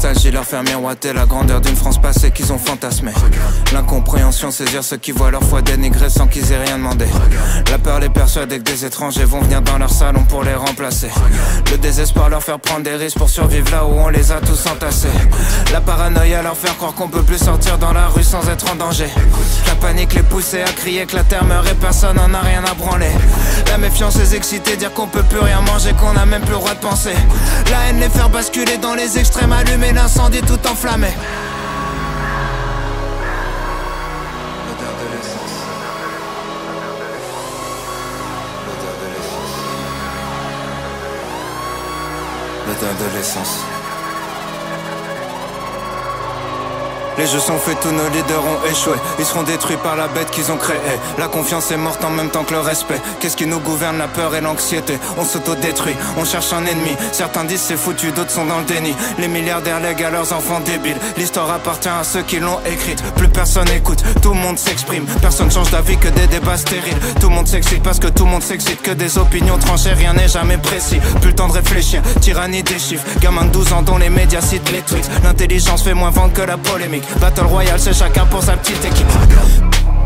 nostalgie leur faire miroiter la grandeur d'une France passée qu'ils ont fantasmée. L'incompréhension saisir ceux qui voient leur foi dénigrée sans qu'ils aient rien demandé. La peur les persuader que des étrangers vont venir dans leur salon pour les remplacer. Le désespoir leur faire prendre des risques pour survivre là où on les a tous entassés. La paranoïa leur faire croire qu'on peut plus sortir dans la rue sans être en danger. La panique les pousser à crier que la terre meurt et personne en a rien à branler. La méfiance les exciter, dire qu'on peut plus rien manger, qu'on a même plus le droit de penser. La haine les faire basculer dans les extrêmes, allumer l'incendie tout enflammé. L'odeur de l'essence. L'odeur de l'essence. L'odeur de l'essence. Les jeux sont faits, tous nos leaders ont échoué. Ils seront détruits par la bête qu'ils ont créée. La confiance est morte en même temps que le respect. Qu'est-ce qui nous gouverne? La peur et l'anxiété. On s'auto-détruit, on cherche un ennemi. Certains disent c'est foutu, d'autres sont dans le déni. Les milliardaires lèguent à leurs enfants débiles. L'histoire appartient à ceux qui l'ont écrite. Plus personne écoute, tout le monde s'exprime. Personne change d'avis que des débats stériles. Tout le monde s'excite parce que tout le monde s'excite. Que des opinions tranchées, rien n'est jamais précis. Plus le temps de réfléchir, tyrannie des chiffres. Gamin de 12 ans dont les médias citent les tweets. L'intelligence fait moins vendre que la polémique. Battle Royale, c'est chacun pour sa petite équipe.